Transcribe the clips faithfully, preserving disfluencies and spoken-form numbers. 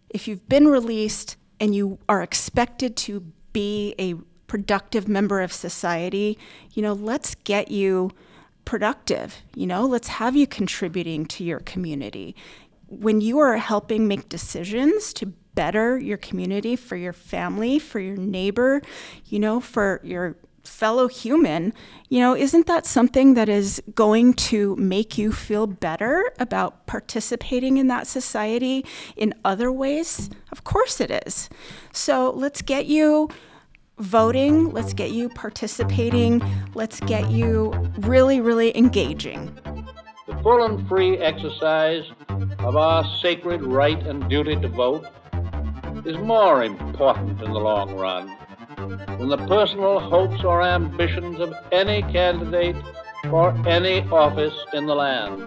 if you've been released and you are expected to be a productive member of society, you know, let's get you productive. You know, let's have you contributing to your community. When you are helping make decisions to better your community, for your family, for your neighbor, you know, for your fellow human, you know, isn't that something that is going to make you feel better about participating in that society in other ways? Of course it is. So let's get you voting, let's get you participating, let's get you really, really engaging. The full and free exercise of our sacred right and duty to vote is more important in the long run than the personal hopes or ambitions of any candidate for any office in the land.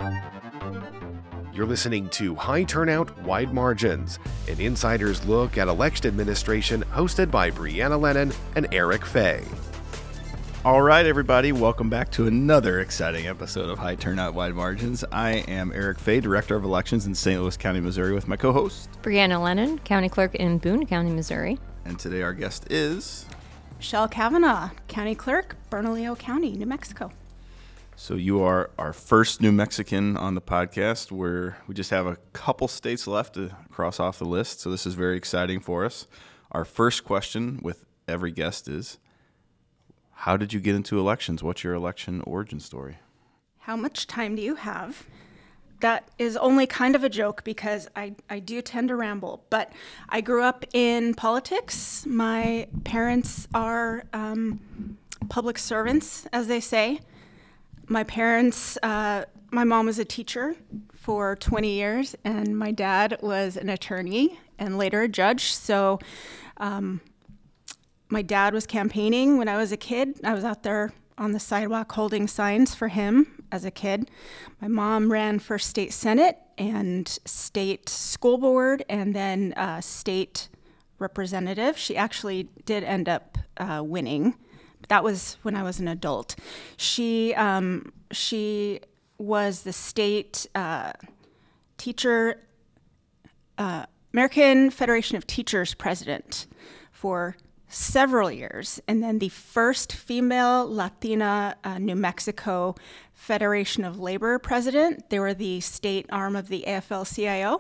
You're listening to High Turnout, Wide Margins, an insider's look at election administration hosted by Brianna Lennon and Eric Fay. All right, everybody, welcome back to another exciting episode of High Turnout, Wide Margins. I am Eric Fay, Director of Elections in Saint Louis County, Missouri, with my co-host, Brianna Lennon, County Clerk in Boone County, Missouri. And today our guest is Michelle Kavanaugh, County Clerk, Bernalillo County, New Mexico. So you are our first New Mexican on the podcast, where we just have a couple states left to cross off the list. So this is very exciting for us. Our first question with every guest is, how did you get into elections? What's your election origin story? How much time do you have? That is only kind of a joke because I, I do tend to ramble, but I grew up in politics. My parents are um, public servants, as they say. My parents, uh, my mom was a teacher for twenty years, and my dad was an attorney and later a judge. So um, my dad was campaigning when I was a kid. I was out there on the sidewalk holding signs for him as a kid. My mom ran for state senate and state school board and then uh, state representative. She actually did end up uh, winning. That was when I was an adult. She um, she was the state uh, teacher, uh, American Federation of Teachers president for several years, and then the first female Latina uh, New Mexico Federation of Labor president. They were the state arm of the A F L C I O.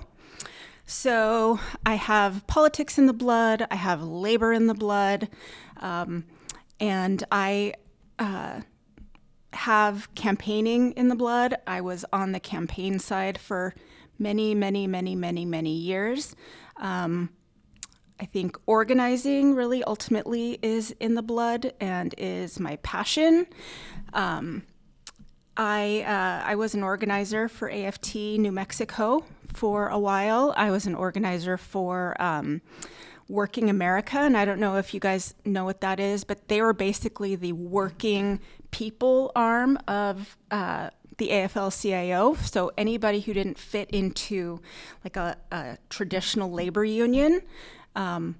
So I have politics in the blood, I have labor in the blood, um, and I uh, have campaigning in the blood. I was on the campaign side for many, many, many, many, many years. Um, I think organizing really ultimately is in the blood and is my passion. Um, I uh, I was an organizer for A F T New Mexico for a while. I was an organizer for um, Working America, and I don't know if you guys know what that is, but they were basically the working people arm of uh, the A F L C I O. So anybody who didn't fit into like a, a traditional labor union um,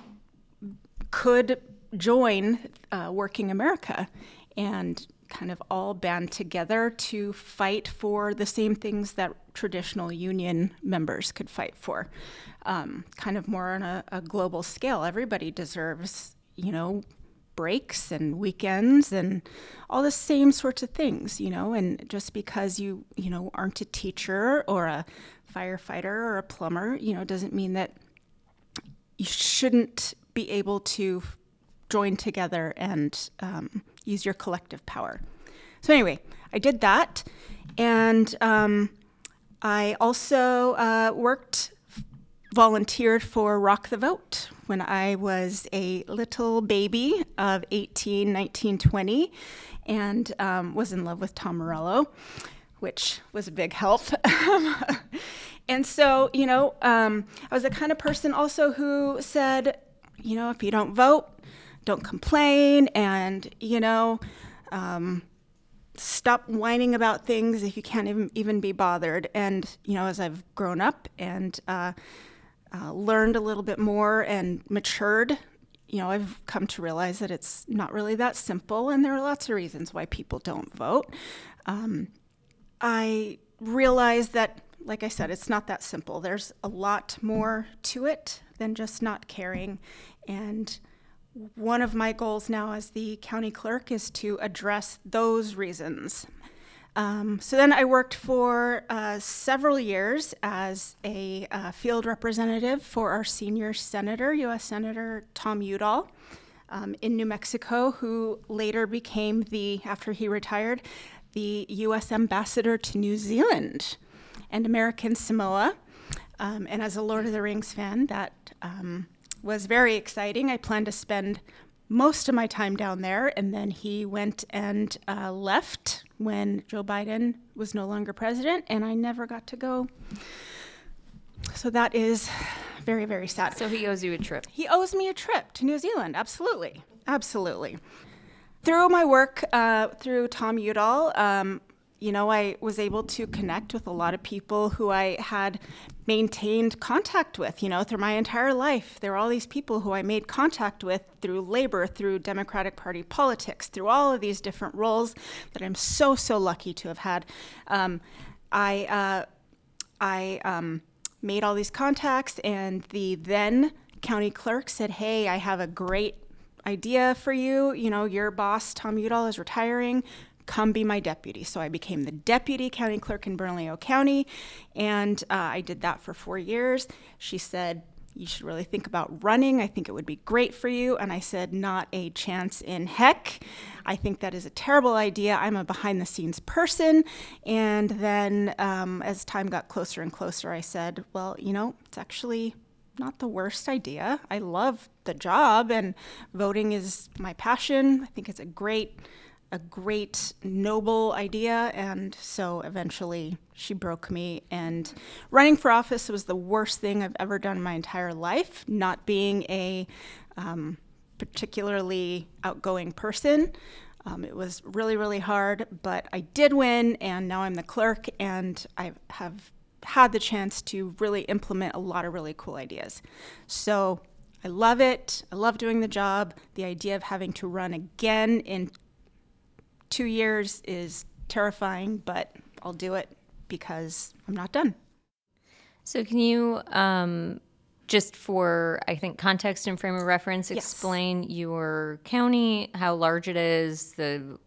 could join uh, Working America and kind of all band together to fight for the same things that traditional union members could fight for, um, kind of more on a, a global scale. Everybody deserves, you know, breaks and weekends and all the same sorts of things, you know, and just because you, you know, aren't a teacher or a firefighter or a plumber, you know, doesn't mean that you shouldn't be able to join together and um, use your collective power. So anyway, I did that. And um, I also uh, worked, volunteered for Rock the Vote when I was a little baby of eighteen, nineteen, twenty, and um, was in love with Tom Morello, which was a big help. And so, you know, um, I was the kind of person also who said, you know, if you don't vote, don't complain, and, you know, um, stop whining about things if you can't even, even be bothered. And, you know, as I've grown up and uh, uh, learned a little bit more and matured, you know, I've come to realize that it's not really that simple, and there are lots of reasons why people don't vote. Um, I realized that like I said, it's not that simple. There's a lot more to it than just not caring. And one of my goals now as the county clerk is to address those reasons. Um, so then I worked for uh, several years as a uh, field representative for our senior senator, U S Senator Tom Udall, um, in New Mexico, who later became the, after he retired, the U S ambassador to New Zealand and American Samoa. Um, and as a Lord of the Rings fan, that um, was very exciting. I planned to spend most of my time down there, and then he went and uh, left when Joe Biden was no longer president, and I never got to go. So that is very, very sad. So he owes you a trip. He owes me a trip to New Zealand, absolutely, absolutely. Through my work, uh, through Tom Udall, um, you know, I was able to connect with a lot of people who I had maintained contact with, you know, through my entire life. There were all these people who I made contact with through labor, through Democratic Party politics, through all of these different roles that I'm so, so lucky to have had. Um, I, uh, I um, made all these contacts, and the then county clerk said, hey, I have a great idea for you. You know, your boss, Tom Udall, is retiring. Come be my deputy. So I became the deputy county clerk in Bernalillo County, and uh, I did that for four years. She said, you should really think about running. I think it would be great for you. And I said, not a chance in heck. I think that is a terrible idea. I'm a behind the scenes person. And then um, as time got closer and closer, I said, well, you know, it's actually not the worst idea. I love the job, and voting is my passion. I think it's a great a great, noble idea, and so eventually she broke me, and running for office was the worst thing I've ever done in my entire life, not being a um, particularly outgoing person. Um, it was really, really hard, but I did win, and now I'm the clerk, and I have had the chance to really implement a lot of really cool ideas. So I love it. I love doing the job. The idea of having to run again in two years is terrifying, but I'll do it because I'm not done. So can you, um, just for, I think, context and frame of reference, Yes. explain your county, how large it is, the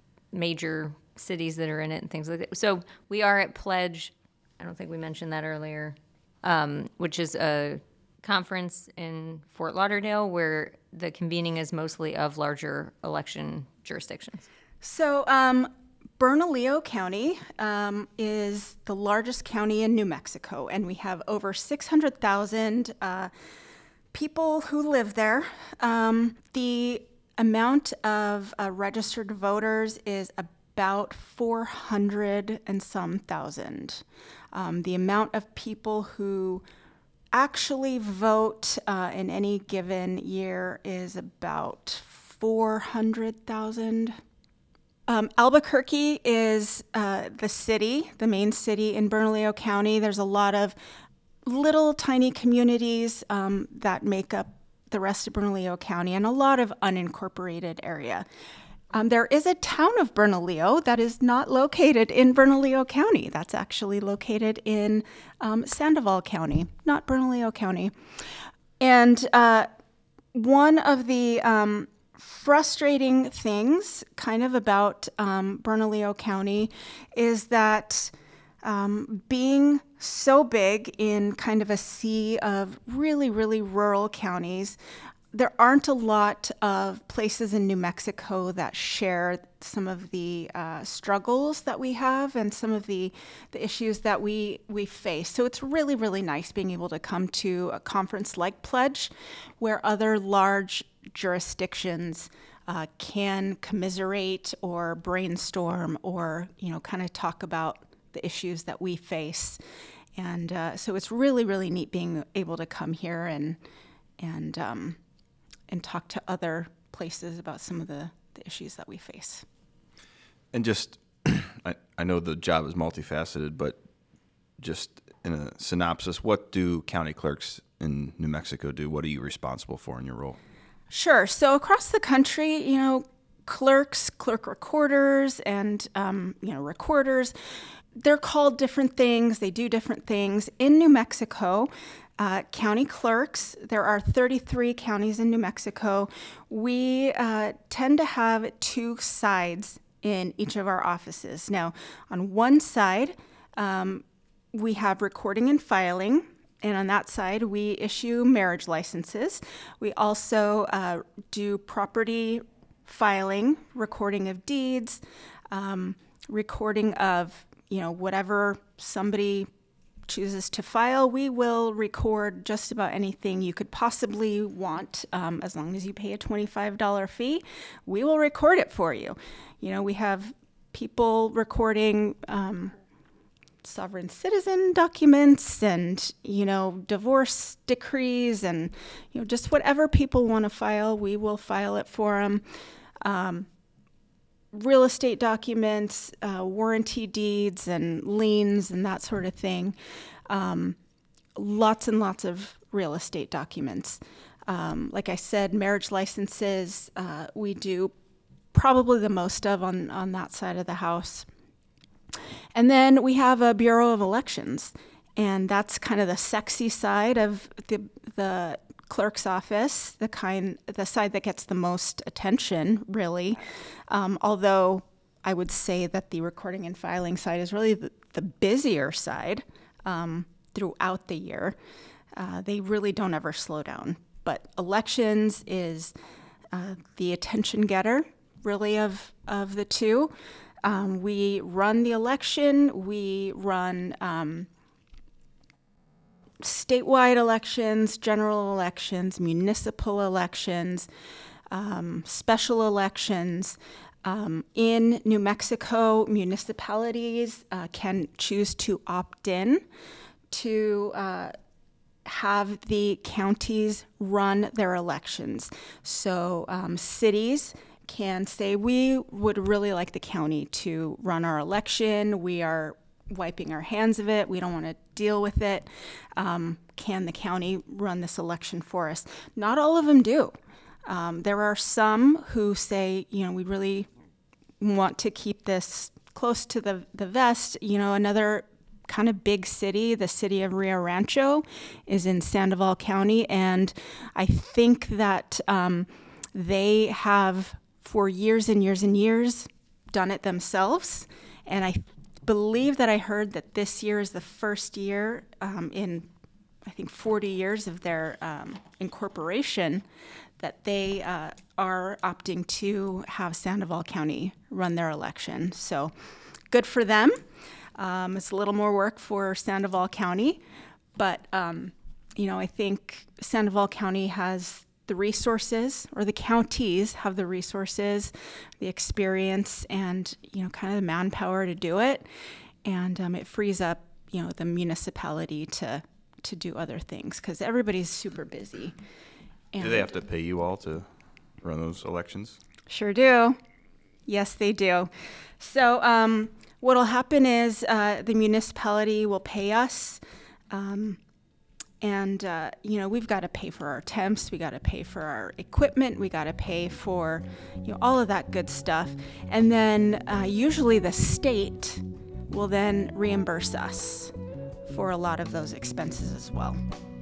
major cities that are in it and things like that? So we are at Pledge, I don't think we mentioned that earlier, um, which is a conference in Fort Lauderdale where the convening is mostly of larger election jurisdictions. So um, Bernalillo County um, is the largest county in New Mexico, and we have over six hundred thousand uh, people who live there. Um, the amount of uh, registered voters is about four hundred and some thousand. Um, the amount of people who actually vote uh, in any given year is about four hundred thousand. Um, Albuquerque is uh, the city, the main city in Bernalillo County. There's a lot of little tiny communities um, that make up the rest of Bernalillo County, and a lot of unincorporated area. Um, there is a town of Bernalillo that is not located in Bernalillo County. That's actually located in um, Sandoval County, not Bernalillo County. And uh, one of the um, frustrating things kind of about um, Bernalillo County is that um, being so big in kind of a sea of really, really rural counties, there aren't a lot of places in New Mexico that share some of the uh, struggles that we have and some of the, the issues that we, we face. So it's really, really nice being able to come to a conference like Pledge, where other large jurisdictions uh, can commiserate or brainstorm or, you know, kind of talk about the issues that we face. And uh, so it's really, really neat being able to come here and and um, and talk to other places about some of the, the issues that we face. And just, I, I know the job is multifaceted, but just in a synopsis, what do county clerks in New Mexico do? What are you responsible for in your role? Sure. So across the country, you know, clerks, clerk recorders, and, um, you know, recorders, they're called different things. They do different things. In New Mexico, uh, county clerks, there are thirty-three counties in New Mexico. We uh, tend to have two sides in each of our offices. Now, on one side, um, we have recording and filing. And on that side, we issue marriage licenses. We also uh, do property filing, recording of deeds, um, recording of, you know, whatever somebody chooses to file. We will record just about anything you could possibly want, um, as long as you pay a twenty-five dollars fee. We will record it for you. You know, we have people recording um, sovereign citizen documents and, you know, divorce decrees and, you know, just whatever people want to file, we will file it for them. Um, real estate documents, uh, warranty deeds and liens and that sort of thing. Um, lots and lots of real estate documents. Um, like I said, marriage licenses, uh, we do probably the most of on, on that side of the house. And then we have a Bureau of Elections, and that's kind of the sexy side of the the clerk's office, the kind, the side that gets the most attention, really. Um, although I would say that the recording and filing side is really the, the busier side um, throughout the year. Uh, they really don't ever slow down. But elections is uh, the attention getter, really, of of the two. Um, we run the election, we run um, statewide elections, general elections, municipal elections, um, special elections. Um, in New Mexico, municipalities uh, can choose to opt in to uh, have the counties run their elections. So um, cities can say, we would really like the county to run our election. We are wiping our hands of it. We don't want to deal with it. Um, can the county run this election for us? Not all of them do. Um, there are some who say, you know, we really want to keep this close to the, the vest. You know, another kind of big city, the city of Rio Rancho, is in Sandoval County. And I think that um, they have, for years and years and years, done it themselves. And I believe that I heard that this year is the first year um, in, I think, forty years of their um, incorporation that they uh, are opting to have Sandoval County run their election. So good for them. Um, it's a little more work for Sandoval County, but, um, you know, I think Sandoval County has the resources, or the counties have the resources, the experience, and, you know, kind of the manpower to do it. And um, it frees up, you know, the municipality to to do other things, because everybody's super busy. And do they have to pay you all to run those elections? Sure do. Yes, they do. So um, what will happen is uh, the municipality will pay us. Um, And, uh, you know, we've got to pay for our temps, we got to pay for our equipment, we got to pay for, you know, all of that good stuff. And then uh, usually the state will then reimburse us for a lot of those expenses as well.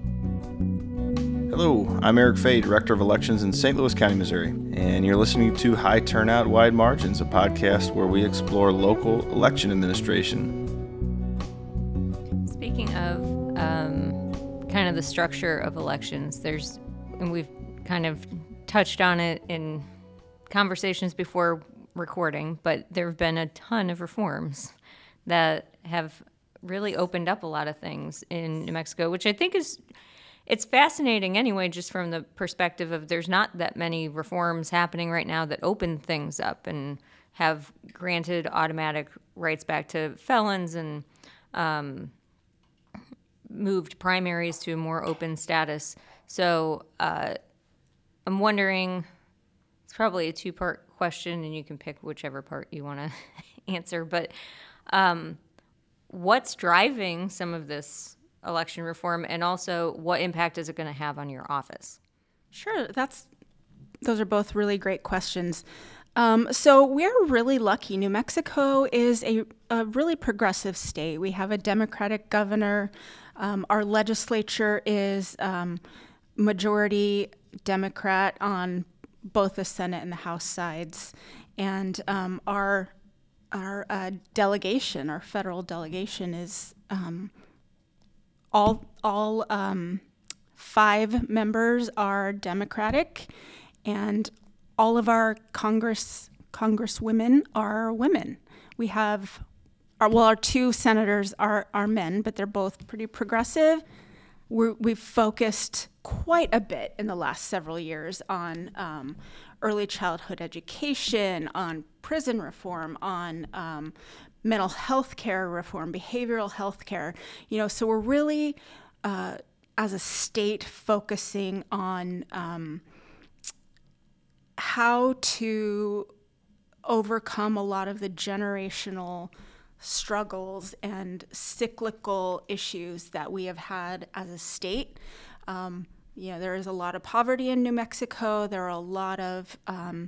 Hello, I'm Eric Fay, Director of Elections in Saint Louis County, Missouri, and you're listening to High Turnout, Wide Margins, a podcast where we explore local election administration. Speaking of um kind of the structure of elections, there's, and we've kind of touched on it in conversations before recording, but there have been a ton of reforms that have really opened up a lot of things in New Mexico, which I think is, it's fascinating anyway, just from the perspective of there's not that many reforms happening right now that open things up and have granted automatic rights back to felons and um, moved primaries to a more open status. So uh, I'm wondering, it's probably a two-part question, and you can pick whichever part you want to answer, but um, what's driving some of this election reform, and also what impact is it going to have on your office? Sure, that's those are both really great questions. Um, so we're really lucky. New Mexico is a, a really progressive state. We have a Democratic governor. Um, our legislature is um, majority Democrat on both the Senate and the House sides. And um, our our uh, delegation, our federal delegation, is um, all all um, five members are Democratic, and all of our Congress congresswomen are women. We have, our, well, our two senators are, are men, but they're both pretty progressive. We're, we've focused quite a bit in the last several years on um, early childhood education, on prison reform, on um, mental health care reform, behavioral health care. You know, so we're really, uh, as a state, focusing on um, how to overcome a lot of the generational struggles and cyclical issues that we have had as a state. Um, you know, there is a lot of poverty in New Mexico. There are a lot of um,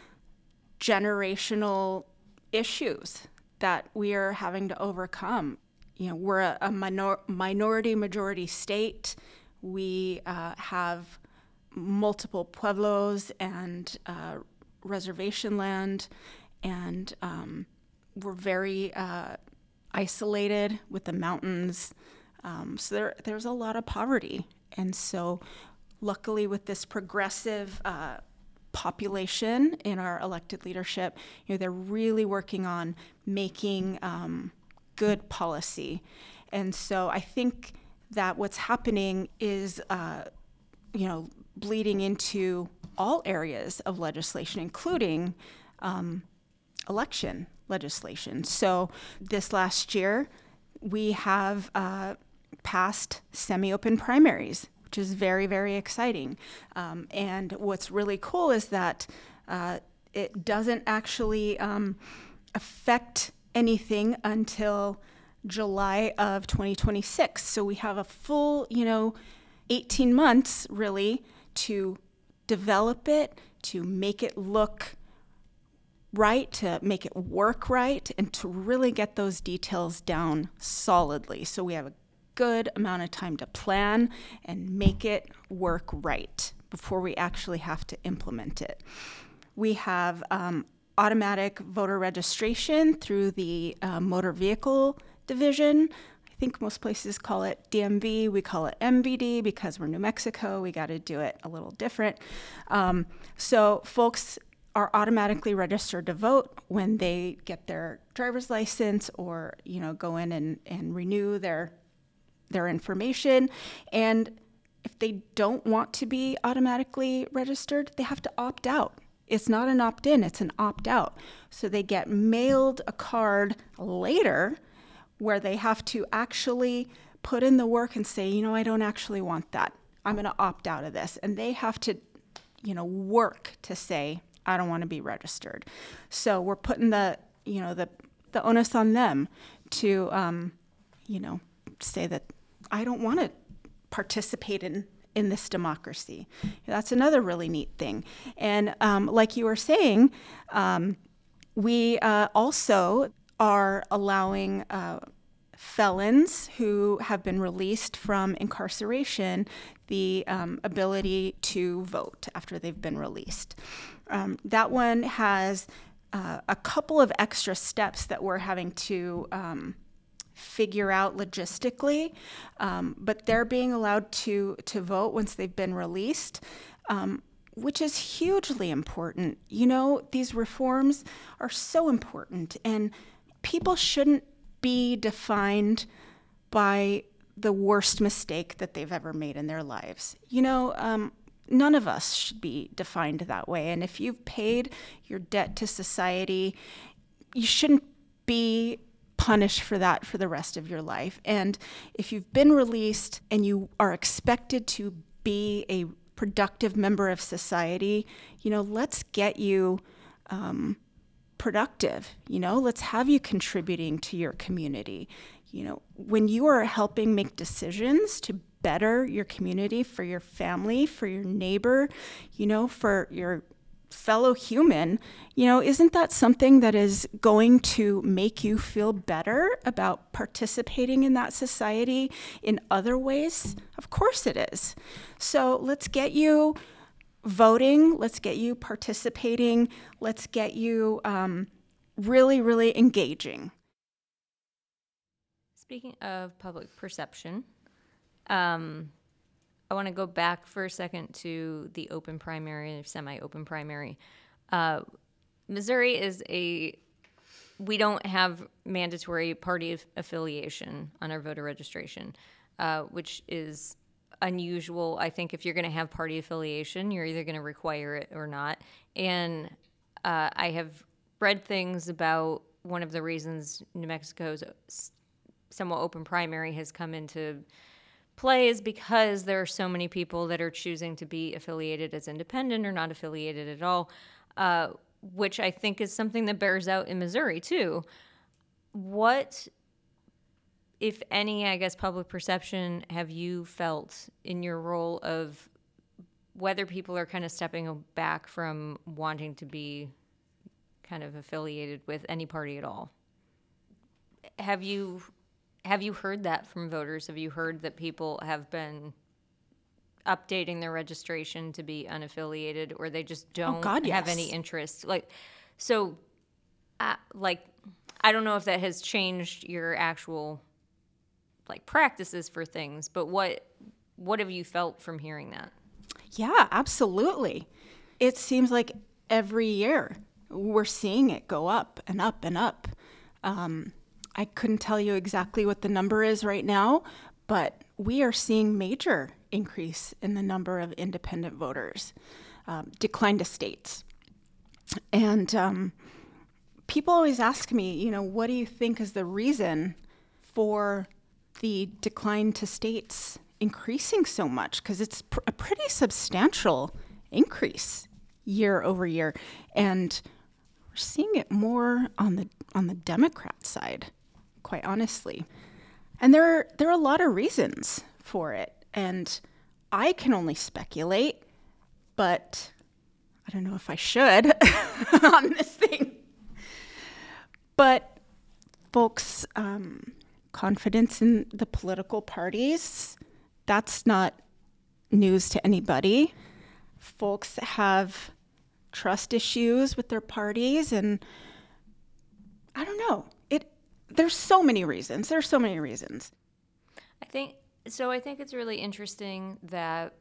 generational issues that we are having to overcome. You know, we're a, a minor, minority majority state. We uh, have multiple pueblos and uh, reservation land, and um, we're very uh, isolated with the mountains. Um, so there, there's a lot of poverty. And so luckily with this progressive uh, population in our elected leadership, you know, they're really working on making um, good policy. And so I think that what's happening is, uh, you know, bleeding into all areas of legislation, including um, election legislation. So this last year, we have uh, passed semi-open primaries, which is very, very exciting. Um, and what's really cool is that uh, it doesn't actually um, affect anything until July of twenty twenty-six. So we have a full, you know, eighteen months really to develop it, to make it look right, to make it work right, and to really get those details down solidly. So we have a good amount of time to plan and make it work right before we actually have to implement it. We have um, automatic voter registration through the uh, motor vehicle division. I think most places call it D M V. We call it M V D because we're New Mexico. We got to do it a little different. Um, so folks are automatically registered to vote when they get their driver's license or, you know, go in and, and renew their their information. And if they don't want to be automatically registered, they have to opt out. It's not an opt-in, it's an opt-out. So they get mailed a card later where they have to actually put in the work and say, you know, I don't actually want that. I'm going to opt out of this. And they have to, you know, work to say, I don't want to be registered. So we're putting the, you know, the, the onus on them to, um, you know, say that I don't want to participate in, in this democracy. That's another really neat thing. And um, like you were saying, um, we uh, also are allowing uh, felons who have been released from incarceration the um, ability to vote after they've been released. Um, that one has uh, a couple of extra steps that we're having to um, figure out logistically, um, but they're being allowed to to vote once they've been released, um, which is hugely important. You know, these reforms are so important, and people shouldn't be defined by the worst mistake that they've ever made in their lives. You know, um, none of us should be defined that way. And if you've paid your debt to society, you shouldn't be punished for that for the rest of your life. And if you've been released and you are expected to be a productive member of society, you know, let's get you um, productive. You know, let's have you contributing to your community. You know, when you are helping make decisions to better your community, for your family, for your neighbor, you know, for your fellow human, you know, isn't that something that is going to make you feel better about participating in that society in other ways? Of course it is. So let's get you voting. Let's get you participating. Let's get you um, really, really engaging. Speaking of public perception, um, I want to go back for a second to the open primary and semi-open primary. Uh, Missouri is a, we don't have mandatory party affiliation on our voter registration, uh, which is unusual. I think if you're going to have party affiliation, you're either going to require it or not. And uh, I have read things about one of the reasons New Mexico's somewhat open primary has come into play is because there are so many people that are choosing to be affiliated as independent or not affiliated at all, uh, which I think is something that bears out in Missouri too. What, if any, I guess, public perception have you felt in your role of whether people are kind of stepping back from wanting to be kind of affiliated with any party at all? Have you have you heard that from voters? Have you heard that people have been updating their registration to be unaffiliated, or they just don't oh God, yes. have any interest? Like, so, uh, like, I don't know if that has changed your actual like practices for things, but what what have you felt from hearing that? Yeah, absolutely. It seems like every year we're seeing it go up and up and up. Um, I couldn't tell you exactly what the number is right now, but we are seeing major increase in the number of independent voters, um, decline to states. And um, people always ask me, you know, what do you think is the reason for the decline to states increasing so much? Because it's pr- a pretty substantial increase year over year. And we're seeing it more on the on the Democrat side, quite honestly. And there are, there are a lot of reasons for it. And I can only speculate, but I don't know if I should on this thing. But folks' um, confidence in the political parties, that's not news to anybody. Folks have trust issues with their parties, and I don't know. It there's so many reasons. There's so many reasons. I think so. I think it's really interesting that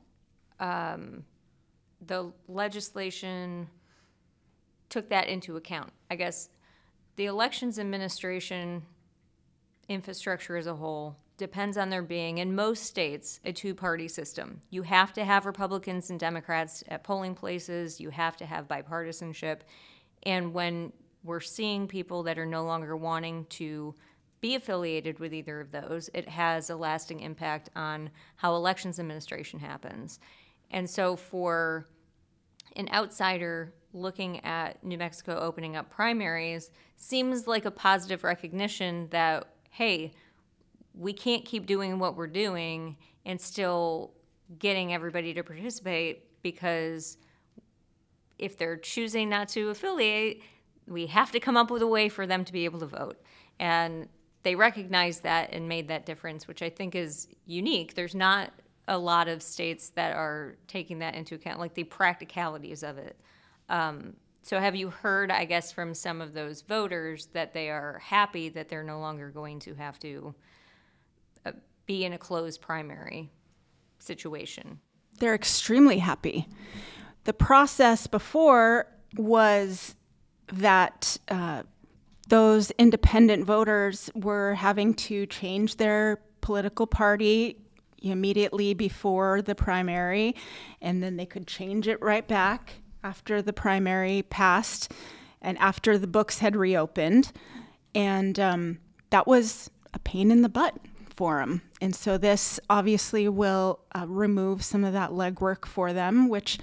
um, the legislation took that into account. I guess the elections administration infrastructure as a whole depends on there being, in most states, a two-party system. You have to have Republicans and Democrats at polling places. You have to have bipartisanship. And when we're seeing people that are no longer wanting to be affiliated with either of those, it has a lasting impact on how elections administration happens. And so for an outsider looking at New Mexico opening up primaries, seems like a positive recognition that, hey, we can't keep doing what we're doing and still getting everybody to participate, because if they're choosing not to affiliate, we have to come up with a way for them to be able to vote. And they recognized that and made that difference, which I think is unique. There's not a lot of states that are taking that into account, like the practicalities of it. Um, so have you heard, I guess, from some of those voters that they are happy that they're no longer going to have to uh, be in a closed primary situation? They're extremely happy. The process before was that uh, those independent voters were having to change their political party immediately before the primary, and then they could change it right back after the primary passed and after the books had reopened. And um, that was a pain in the butt for them. And so this obviously will uh, remove some of that legwork for them, which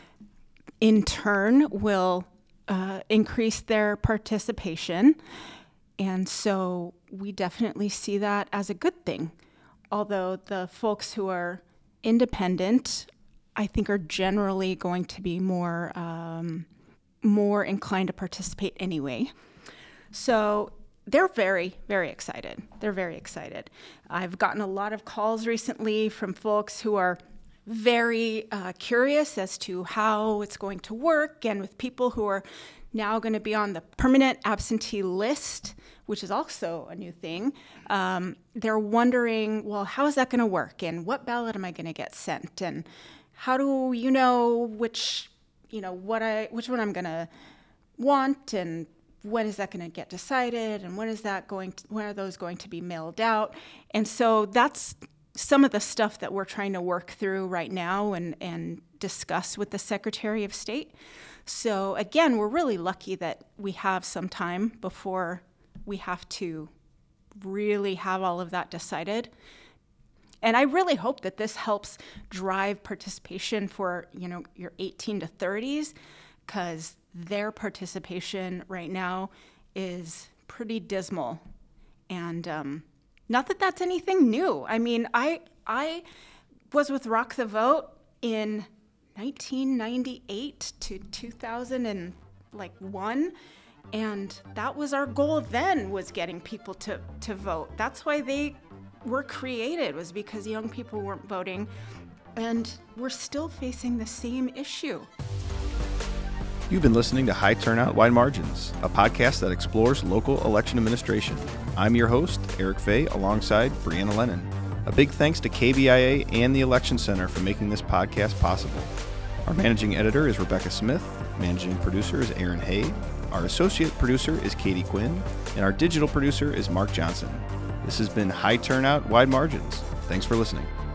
in turn will uh, increase their participation. And so we definitely see that as a good thing. Although the folks who are independent, I think, are generally going to be more um, more inclined to participate anyway. So they're very, very excited. They're very excited. I've gotten a lot of calls recently from folks who are very uh, curious as to how it's going to work, and with people who are now going to be on the permanent absentee list, which is also a new thing. Um, they're wondering, well, how is that going to work, and what ballot am I going to get sent, and how do you know which, you know, what I, which one I'm going to want, and when is that going to get decided, and when is that going to, when are those going to be mailed out? And so that's some of the stuff that we're trying to work through right now and, and discuss with the Secretary of State. So again, we're really lucky that we have some time before we have to really have all of that decided. And I really hope that this helps drive participation for, you know, your eighteen to thirties, because their participation right now is pretty dismal. And um, not that that's anything new. I mean, I I was with Rock the Vote in nineteen ninety-eight to two thousand one, and that was our goal then, was getting people to, to vote. That's why they were created, was because young people weren't voting, and we're still facing the same issue. You've been listening to High Turnout, Wide Margins, a podcast that explores local election administration. I'm your host, Eric Fay, alongside Brianna Lennon. A big thanks to K B I A and the Election Center for making this podcast possible. Our managing editor is Rebecca Smith, managing producer is Aaron Hay, our associate producer is Katie Quinn, and our digital producer is Mark Johnson. This has been High Turnout, Wide Margins. Thanks for listening.